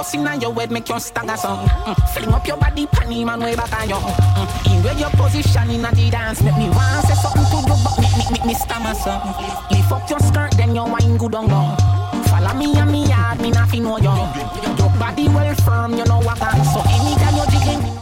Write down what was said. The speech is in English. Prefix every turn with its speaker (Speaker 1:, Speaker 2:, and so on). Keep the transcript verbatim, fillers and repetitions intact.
Speaker 1: bust in your head, make you stagger some. Mm. Fling up your body, panty man way back on you. Mm. In where your position in the dance, make me want say something to you, but make me, make me stammer some. Lift up your skirt, then your wine good on go. Follow me and me yard, me nothing know you. Your body well firm, you know what I. So anytime you're jiggling.